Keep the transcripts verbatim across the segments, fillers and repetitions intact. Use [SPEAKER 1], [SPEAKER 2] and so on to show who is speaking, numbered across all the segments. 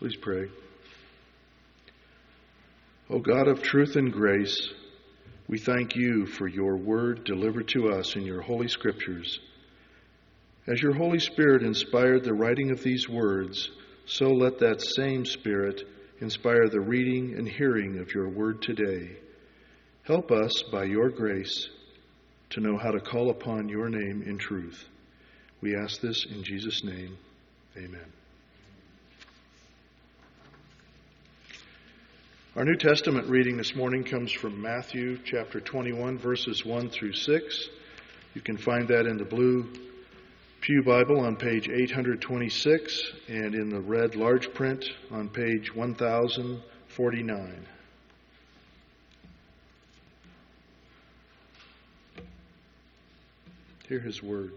[SPEAKER 1] Please pray. O God of truth and grace, we thank you for your word delivered to us in your holy scriptures. As your Holy Spirit inspired the writing of these words, so let that same Spirit inspire the reading and hearing of your word today. Help us, by your grace, to know how to call upon your name in truth. We ask this in Jesus' name. Amen. Our New Testament reading this morning comes from Matthew chapter twenty-one, verses one through six. You can find that in the blue Pew Bible on page eight twenty-six and in the red large print on page one thousand forty-nine. Hear his word.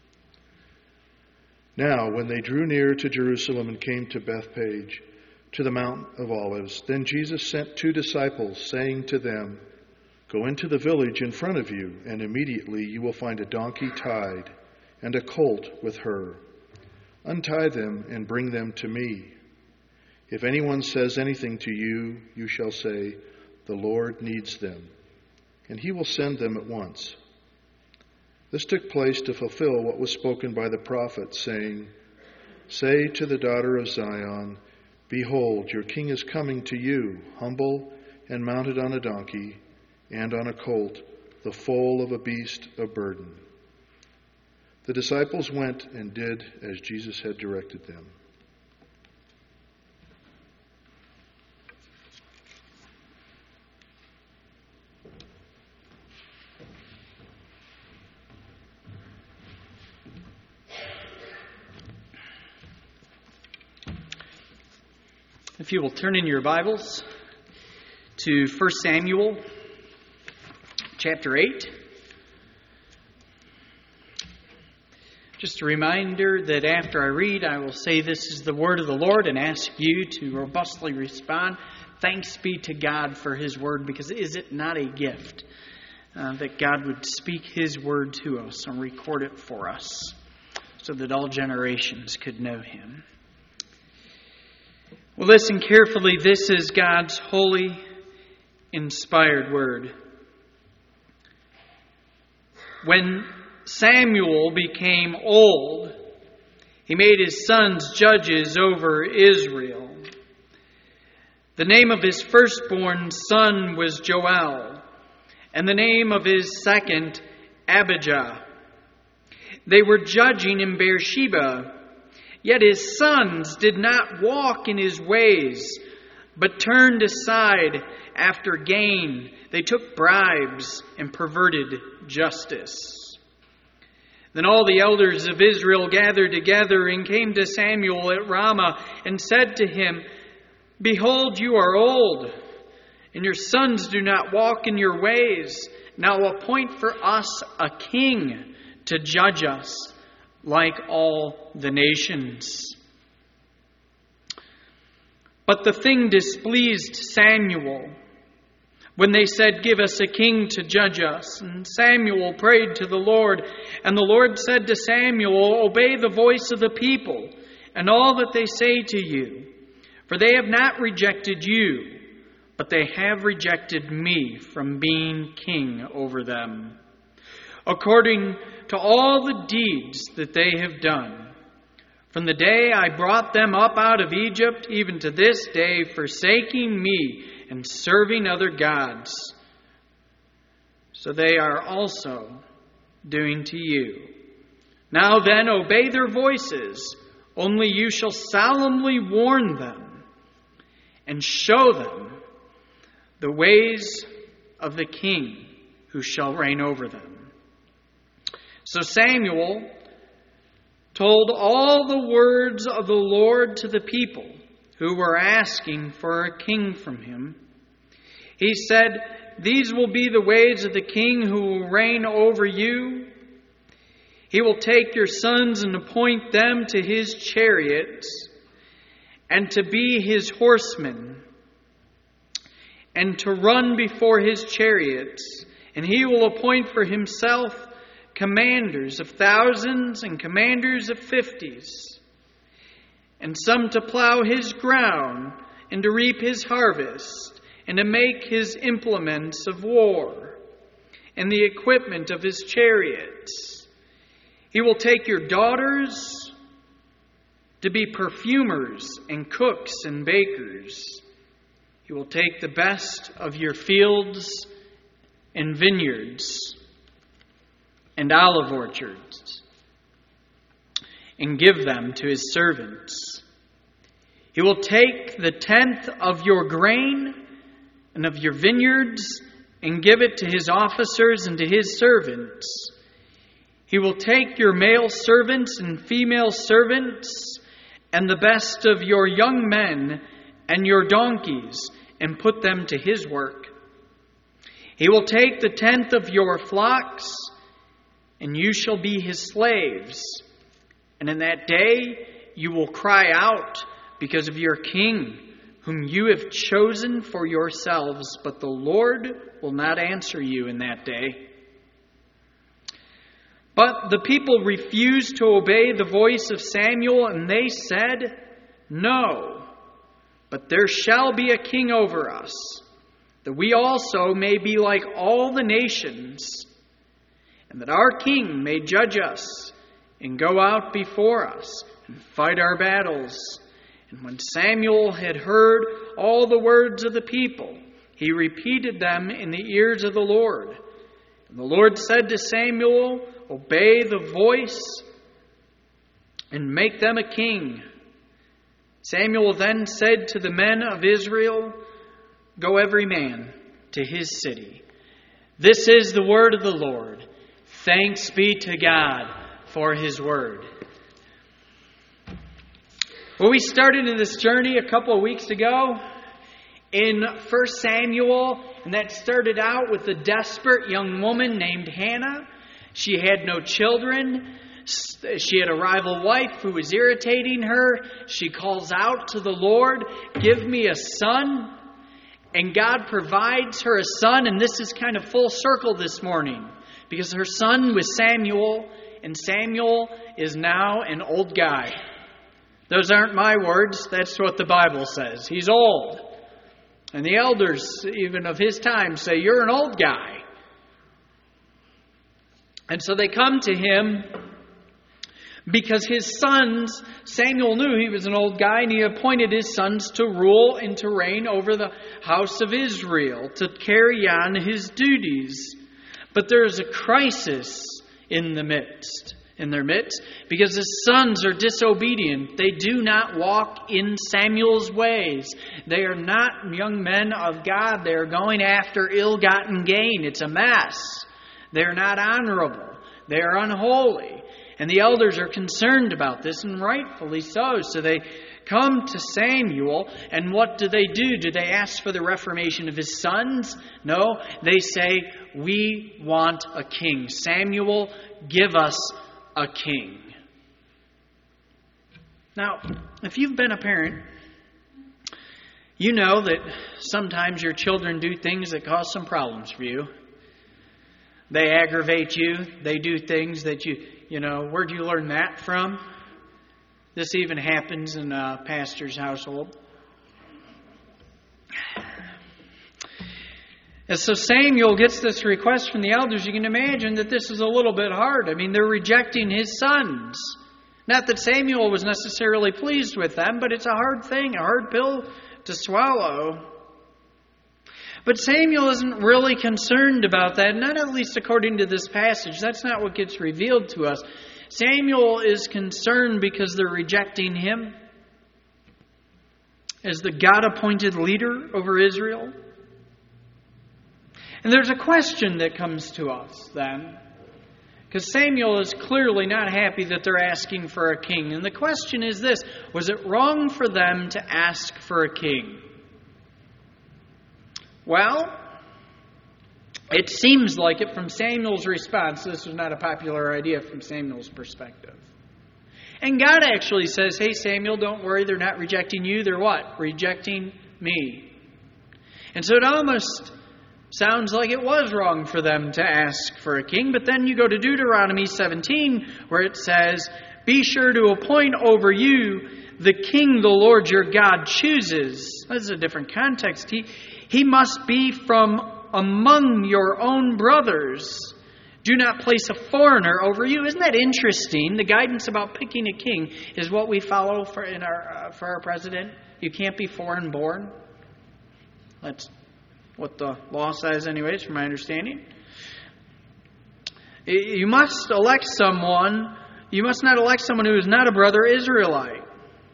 [SPEAKER 1] Now, when they drew near to Jerusalem and came to Bethphage, to the Mount of Olives, then Jesus sent two disciples, saying to them, "Go into the village in front of you, and immediately you will find a donkey tied, and a colt with her. Untie them and bring them to me. If anyone says anything to you, you shall say, 'The Lord needs them,' and he will send them at once." This took place to fulfill what was spoken by the prophet, saying, "Say to the daughter of Zion, Behold, your king is coming to you, humble and mounted on a donkey, and on a colt, the foal of a beast of burden." The disciples went and did as Jesus had directed them.
[SPEAKER 2] If you will turn in your Bibles to First Samuel chapter eight. Just a reminder that after I read, I will say this is the word of the Lord and ask you to robustly respond. Thanks be to God for his word, because is it not a gift uh, that God would speak his word to us and record it for us so that all generations could know him. Well, listen carefully. This is God's holy, inspired word. When Samuel became old, he made his sons judges over Israel. The name of his firstborn son was Joel, and the name of his second, Abijah. They were judging in Beersheba. Yet his sons did not walk in his ways, but turned aside after gain. They took bribes and perverted justice. Then all the elders of Israel gathered together and came to Samuel at Ramah and said to him, "Behold, you are old, and your sons do not walk in your ways. Now appoint for us a king to judge us, like all the nations." But the thing displeased Samuel when they said, "Give us a king to judge us." And Samuel prayed to the Lord, and the Lord said to Samuel, "Obey the voice of the people and all that they say to you, for they have not rejected you, but they have rejected me from being king over them, according to all the deeds that they have done. From the day I brought them up out of Egypt, even to this day, forsaking me and serving other gods. So they are also doing to you. Now then, obey their voices, only you shall solemnly warn them and show them the ways of the king who shall reign over them." So Samuel told all the words of the Lord to the people who were asking for a king from him. He said, "These will be the ways of the king who will reign over you. He will take your sons and appoint them to his chariots and to be his horsemen and to run before his chariots. And he will appoint for himself commanders of thousands and commanders of fifties. and some to plow his ground, and to reap his harvest, and to make his implements of war, and the equipment of his chariots. He will take your daughters to be perfumers and cooks and bakers. He will take the best of your fields and vineyards and olive orchards and give them to his servants. He will take the tenth of your grain and of your vineyards and give it to his officers and to his servants. He will take your male servants and female servants and the best of your young men and your donkeys and put them to his work. He will take the tenth of your flocks, and you shall be his slaves. And in that day you will cry out because of your king, whom you have chosen for yourselves, but the Lord will not answer you in that day. But the people refused to obey the voice of Samuel, and they said, "No, but there shall be a king over us, that we also may be like all the nations, and that our king may judge us and go out before us and fight our battles." And when Samuel had heard all the words of the people, he repeated them in the ears of the Lord. And the Lord said to Samuel, "Obey the voice and make them a king." Samuel then said to the men of Israel, "Go every man to his city." This is the word of the Lord. Thanks be to God for his word. Well, we started in this journey a couple of weeks ago in First Samuel, and that started out with a desperate young woman named Hannah. She had no children. She had a rival wife who was irritating her. She calls out to the Lord, "Give me a son." And God provides her a son, and this is kind of full circle this morning, because her son was Samuel, and Samuel is now an old guy. Those aren't my words, that's what the Bible says. He's old. And the elders, even of his time, say, "You're an old guy." And so they come to him because his sons, Samuel knew he was an old guy, and he appointed his sons to rule and to reign over the house of Israel, to carry on his duties. But there is a crisis in the midst, in their midst, because his sons are disobedient. They do not walk in Samuel's ways. They are not young men of God. They are going after ill-gotten gain. It's a mess. They are not honorable. They are unholy. And the elders are concerned about this, and rightfully so. So they come to Samuel, and what do they do? Do they ask for the reformation of his sons? No, they say, "We want a king. Samuel, give us a king." Now, if you've been a parent, you know that sometimes your children do things that cause some problems for you. They aggravate you. They do things that you, you know, where'd you learn that from? This even happens in a pastor's household. And so Samuel gets this request from the elders. You can imagine that this is a little bit hard. I mean, they're rejecting his sons. Not that Samuel was necessarily pleased with them, but it's a hard thing, a hard pill to swallow. But Samuel isn't really concerned about that, not at least according to this passage. That's not what gets revealed to us. Samuel is concerned because they're rejecting him as the God-appointed leader over Israel. And there's a question that comes to us then, because Samuel is clearly not happy that they're asking for a king. And the question is this: was it wrong for them to ask for a king? Well, it seems like it from Samuel's response. This was not a popular idea from Samuel's perspective. And God actually says, "Hey, Samuel, don't worry. They're not rejecting you. They're what? Rejecting me." And so it almost sounds like it was wrong for them to ask for a king. But then you go to Deuteronomy seventeen, where it says, "Be sure to appoint over you the king the Lord your God chooses. That's a different context. He, he must be from among your own brothers. Do not place a foreigner over you. Isn't that interesting? The guidance about picking a king is what we follow for in our uh, for our president. You can't be foreign born. That's what the law says anyways, from my understanding. You must elect someone, you must not elect someone who is not a brother Israelite.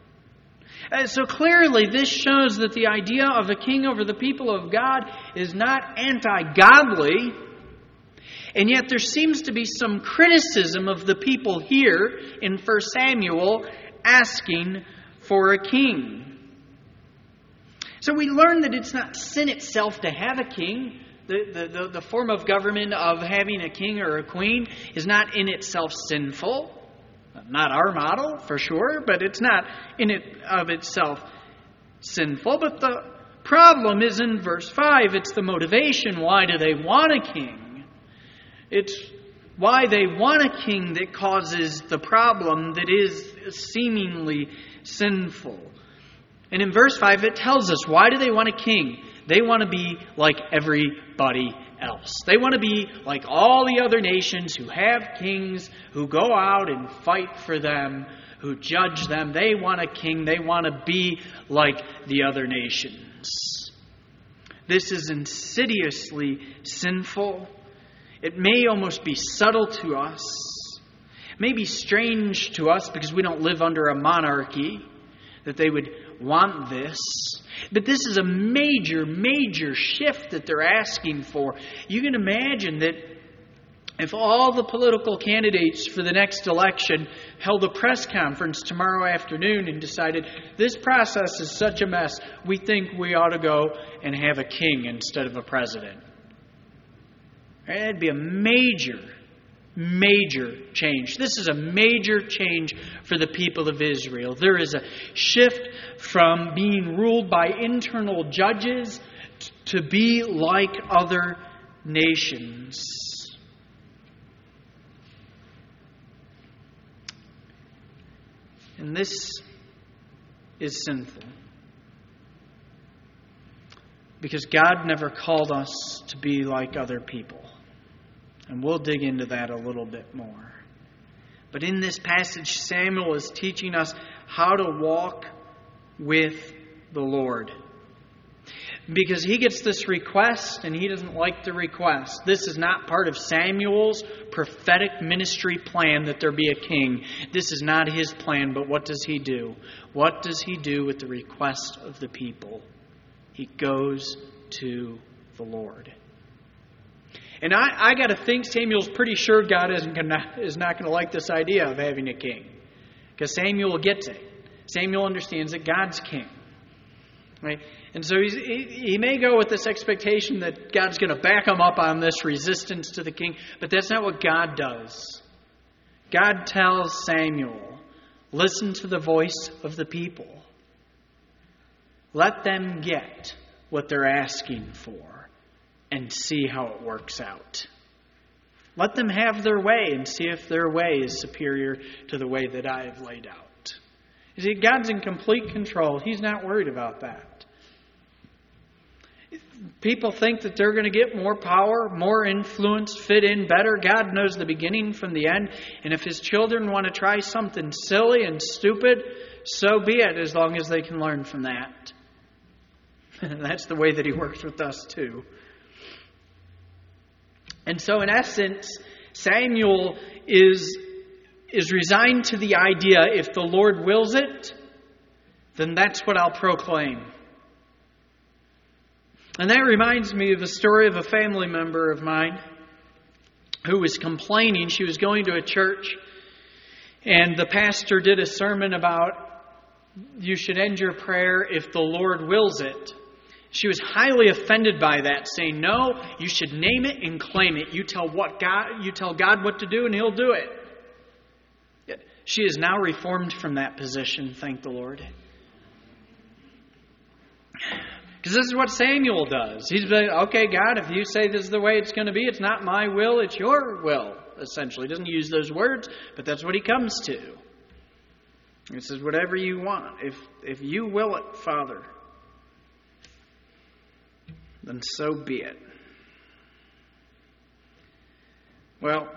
[SPEAKER 2] And so clearly this shows that the idea of a king over the people of God is not anti-godly. And yet there seems to be some criticism of the people here in First Samuel asking for a king. So we learn that it's not sin itself to have a king. The, the, the, the form of government of having a king or a queen is not in itself sinful. Not our model, for sure, but it's not in it of itself sinful. But the problem is in verse five. It's the motivation. Why do they want a king? It's why they want a king that causes the problem that is seemingly sinful. And in verse five, it tells us, why do they want a king? They want to be like everybody else. They want to be like all the other nations who have kings, who go out and fight for them, who judge them. They want a king. They want to be like the other nations. This is insidiously sinful. It may almost be subtle to us. It may be strange to us because we don't live under a monarchy, that they would want this. But this is a major, major shift that they're asking for. You can imagine that if all the political candidates for the next election held a press conference tomorrow afternoon and decided, this process is such a mess, we think we ought to go and have a king instead of a president. That'd be a major, major change. This is a major change for the people of Israel. There is a shift from being ruled by internal judges to be like other nations. And this is sinful. Because God never called us to be like other people. And we'll dig into that a little bit more. But in this passage, Samuel is teaching us how to walk with the Lord. Because he gets this request and he doesn't like the request. This is not part of Samuel's prophetic ministry plan that there be a king. This is not his plan, but what does he do? What does he do with the request of the people? He goes to the Lord. And I, I got to think Samuel's pretty sure God isn't gonna, is not going to like this idea of having a king. Because Samuel gets it. Samuel understands that God's king. Right? And so he's, he, he may go with this expectation that God's going to back him up on this resistance to the king. But that's not what God does. God tells Samuel, listen to the voice of the people. Let them get what they're asking for. And see how it works out. Let them have their way and see if their way is superior to the way that I have laid out. You see, God's in complete control. He's not worried about that. People think that they're going to get more power, more influence, fit in better. God knows the beginning from the end. And if His children want to try something silly and stupid, so be it, as long as they can learn from that. That's the way that He works with us too. And so in essence, Samuel is, is resigned to the idea, if the Lord wills it, then that's what I'll proclaim. And that reminds me of a story of a family member of mine who was complaining. She was going to a church and the pastor did a sermon about you should end your prayer if the Lord wills it. She was highly offended by that, saying, no, you should name it and claim it. You tell what God, you tell God what to do and He'll do it. Yet she is now reformed from that position, thank the Lord. Because this is what Samuel does. He's like, okay, God, if you say this is the way it's going to be, it's not my will, it's your will, essentially. He doesn't use those words, but that's what he comes to. He says, whatever you want, if if you will it, Father, then so be it. Well,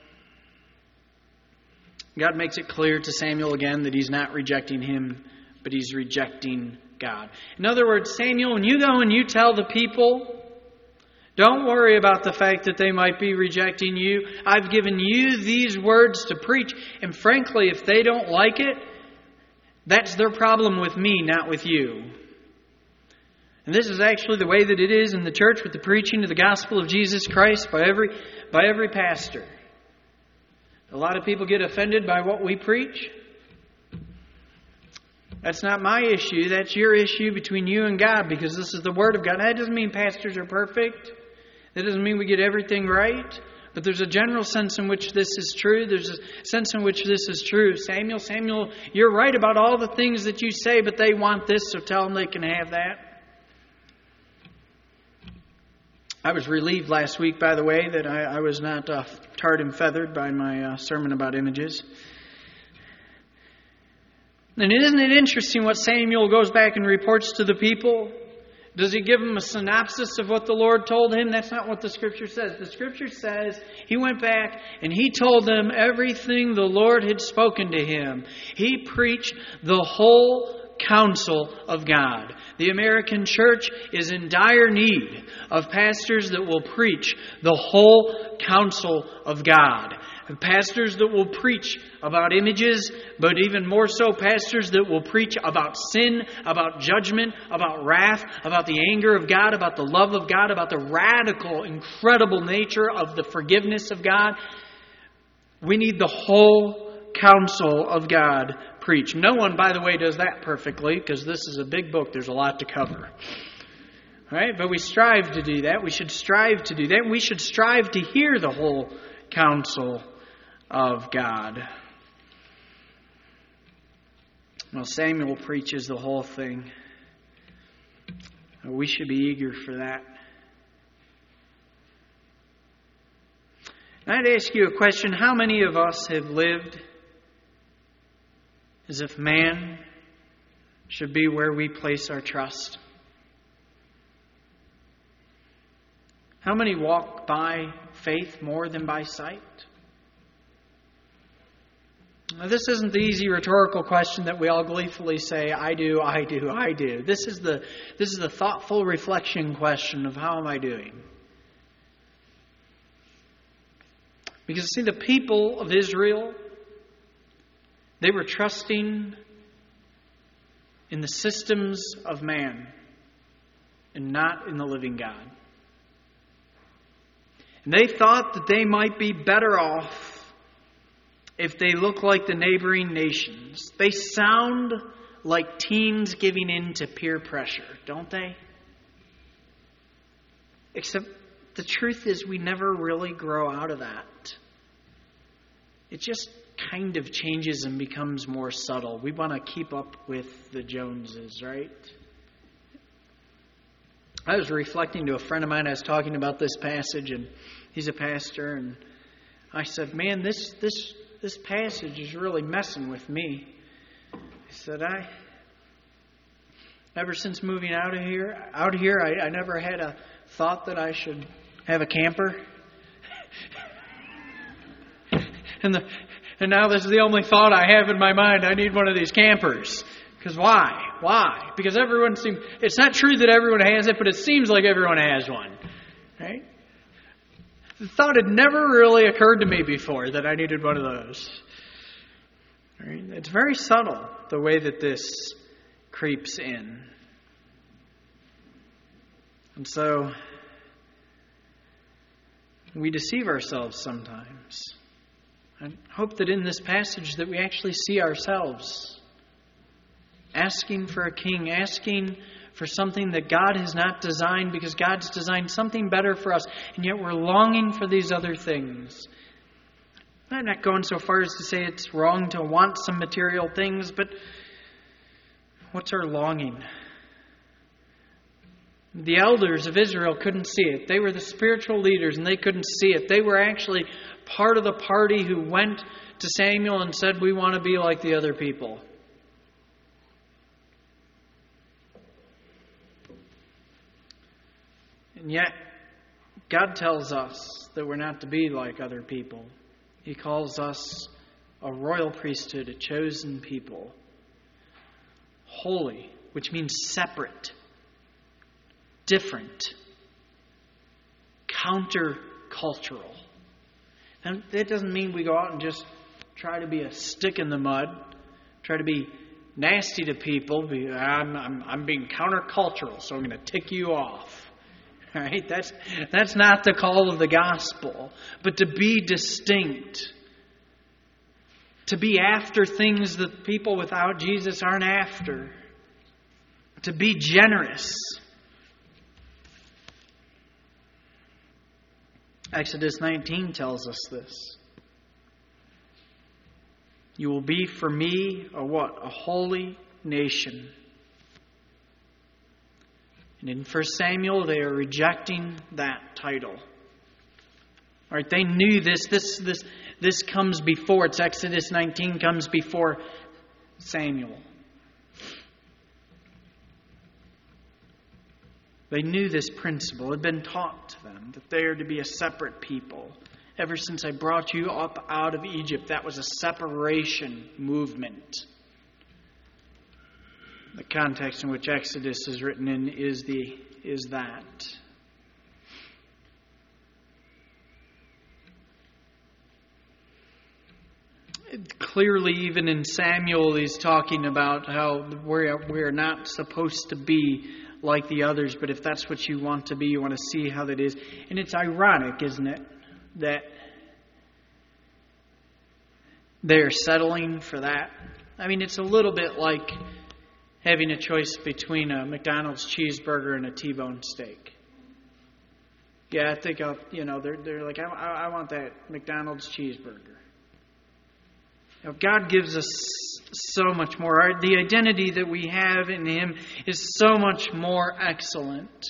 [SPEAKER 2] God makes it clear to Samuel again that he's not rejecting him, but he's rejecting God. In other words, Samuel, when you go and you tell the people, don't worry about the fact that they might be rejecting you. I've given you these words to preach. And frankly, if they don't like it, that's their problem with me, not with you. And this is actually the way that it is in the church with the preaching of the gospel of Jesus Christ by every by every pastor. A lot of people get offended by what we preach. That's not my issue. That's your issue between you and God, because this is the Word of God. That doesn't mean pastors are perfect. That doesn't mean we get everything right. But there's a general sense in which this is true. There's a sense in which this is true. Samuel, Samuel, you're right about all the things that you say, but they want this, so tell them they can have that. I was relieved last week, by the way, that I, I was not uh, tarred and feathered by my uh, sermon about images. And isn't it interesting what Samuel goes back and reports to the people? Does he give them a synopsis of what the Lord told him? That's not what the Scripture says. The Scripture says he went back and he told them everything the Lord had spoken to him. He preached the whole counsel of God. The American church is in dire need of pastors that will preach the whole counsel of God. Pastors that will preach about images, but even more so, pastors that will preach about sin, about judgment, about wrath, about the anger of God, about the love of God, about the radical, incredible nature of the forgiveness of God. We need the whole counsel of God preached. No one, by the way, does that perfectly, because this is a big book. There's a lot to cover. Right? But we strive to do that. We should strive to do that. We should strive to hear the whole counsel of God. Well, Samuel preaches the whole thing. We should be eager for that. I'd ask you a question. How many of us have lived as if man should be where we place our trust? How many walk by faith more than by sight? Now, this isn't the easy rhetorical question that we all gleefully say, I do, I do, I do. This is the this is the thoughtful reflection question of how am I doing? Because, see, the people of Israel, they were trusting in the systems of man and not in the living God. And they thought that they might be better off if they look like the neighboring nations. They sound like teens giving in to peer pressure, don't they? Except the truth is we never really grow out of that. It just kind of changes and becomes more subtle. We want to keep up with the Joneses, right? I was reflecting to a friend of mine. I was talking about this passage, and he's a pastor, and I said, man, this this this passage is really messing with me. I said, I ever since moving out of here, out here, I, I never had a thought that I should have a camper. and the and now this is the only thought I have in my mind. I need one of these campers. Because why? Why? Because everyone seems... It's not true that everyone has it, but it seems like everyone has one. Right? The thought had never really occurred to me before that I needed one of those. Right? It's very subtle, the way that this creeps in. And so, we deceive ourselves sometimes. I hope that in this passage that we actually see ourselves asking for a king, asking for something that God has not designed, because God's designed something better for us, and yet we're longing for these other things. I'm not going so far as to say it's wrong to want some material things, but what's our longing? The elders of Israel couldn't see it. They were the spiritual leaders, and they couldn't see it. They were actually part of the party who went to Samuel and said, we want to be like the other people. And yet, God tells us that we're not to be like other people. He calls us a royal priesthood, a chosen people. Holy, which means separate, different, counter-cultural. And that doesn't mean we go out and just try to be a stick in the mud, try to be nasty to people. Be, I'm, I'm, I'm being counter-cultural, so I'm going to tick you off. Right? That's, that's not the call of the gospel. But to be distinct, to be after things that people without Jesus aren't after, to be generous. Exodus nineteen tells us this. You will be for me a what? A holy nation. And in First Samuel, they are rejecting that title. All right, they knew this. This, this, this comes before. It's Exodus nineteen comes before Samuel. They knew this principle. It had been taught to them that they are to be a separate people. Ever since I brought you up out of Egypt, that was a separation movement. The context in which Exodus is written in is the is that. Clearly, even in Samuel, he's talking about how we're, we're not supposed to be like the others, but if that's what you want to be, you want to see how that is. And it's ironic, isn't it, that they're settling for that? I mean, it's a little bit like having a choice between a McDonald's cheeseburger and a T-bone steak. Yeah, I think I'll, you know, they're they're like, I, I want that McDonald's cheeseburger. You know, God gives us so much more. Our, the identity that we have in Him is so much more excellent.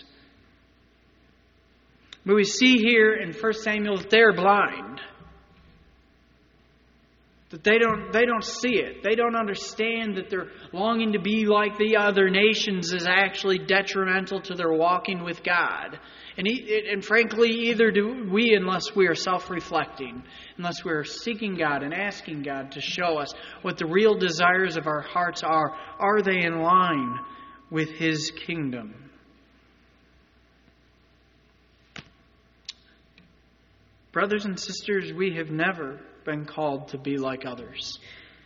[SPEAKER 2] But we see here in First Samuel that they're blind. That they don't they don't see it. They don't understand that their longing to be like the other nations is actually detrimental to their walking with God. And, he, and frankly, either do we unless we are self-reflecting, unless we are seeking God and asking God to show us what the real desires of our hearts are. Are they in line with His kingdom? Brothers and sisters, we have never been called to be like others.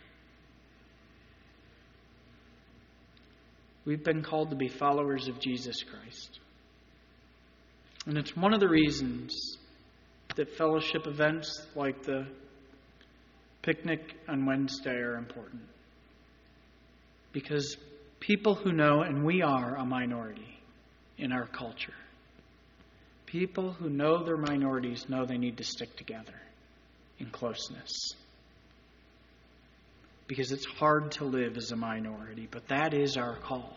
[SPEAKER 2] We've been called to be followers of Jesus Christ. And it's one of the reasons that fellowship events like the picnic on Wednesday are important. Because people who know, and we are a minority in our culture, people who know their minorities know they need to stick together in closeness. Because it's hard to live as a minority, but that is our call.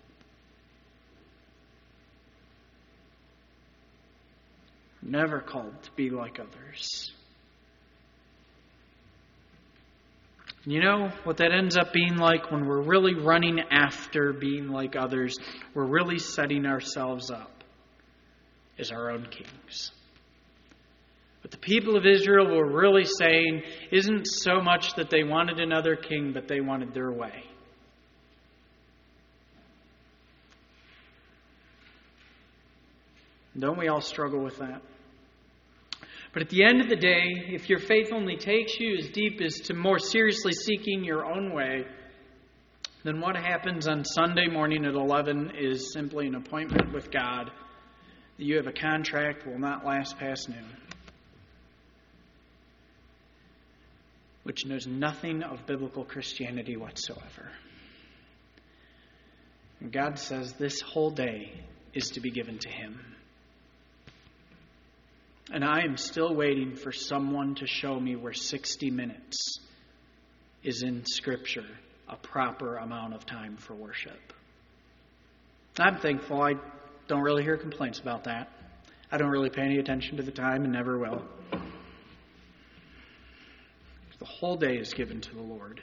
[SPEAKER 2] We're never called to be like others. You know what that ends up being like when we're really running after being like others? We're really setting ourselves up as our own kings. What the people of Israel were really saying isn't so much that they wanted another king, but they wanted their way. Don't we all struggle with that? But at the end of the day, if your faith only takes you as deep as to more seriously seeking your own way, then what happens on Sunday morning at eleven is simply an appointment with God that you have a contract will not last past noon, which knows nothing of biblical Christianity whatsoever. And God says this whole day is to be given to Him. And I am still waiting for someone to show me where sixty minutes is in Scripture a proper amount of time for worship. I'm thankful I don't really hear complaints about that. I don't really pay any attention to the time and never will. The whole day is given to the Lord.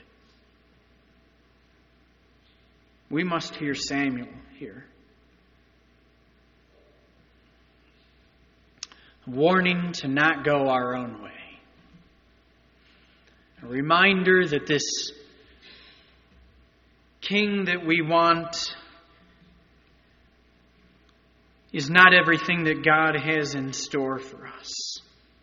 [SPEAKER 2] We must hear Samuel here. A warning to not go our own way. A reminder that this king that we want is not everything that God has in store for us.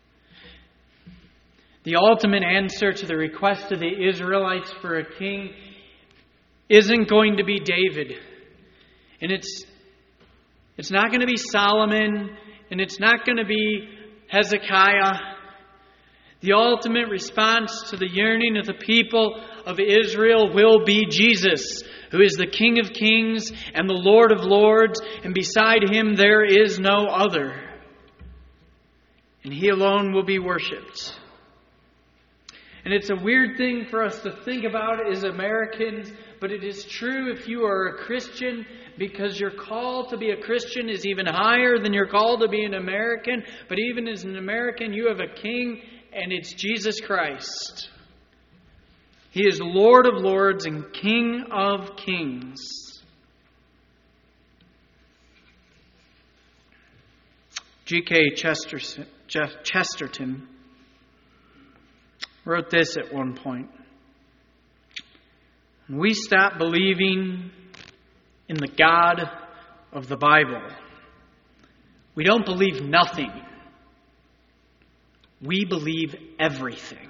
[SPEAKER 2] The ultimate answer to the request of the Israelites for a king isn't going to be David. And it's, it's not going to be Solomon. And it's not going to be Hezekiah. The ultimate response to the yearning of the people of Israel will be Jesus, who is the King of Kings and the Lord of Lords, and beside Him there is no other. And He alone will be worshipped. And it's a weird thing for us to think about as Americans, but it is true if you are a Christian, because your call to be a Christian is even higher than your call to be an American. But even as an American, you have a king, and it's Jesus Christ. He is Lord of Lords and King of Kings. G K Chesterton, Chesterton wrote this at one point. When we stop believing in the God of the Bible, we don't believe nothing. We believe everything.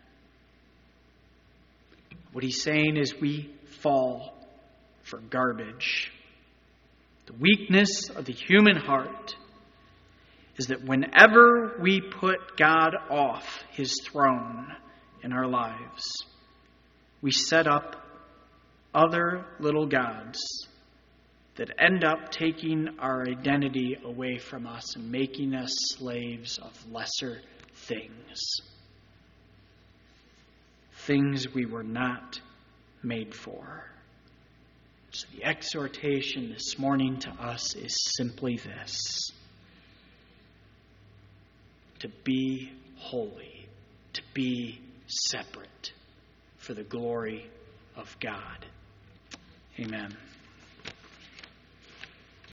[SPEAKER 2] What he's saying is we fall for garbage. The weakness of the human heart is that whenever we put God off His throne in our lives, we set up other little gods that end up taking our identity away from us and making us slaves of lesser things. Things we were not made for. So the exhortation this morning to us is simply this: to be holy, to be separate for the glory of God. Amen.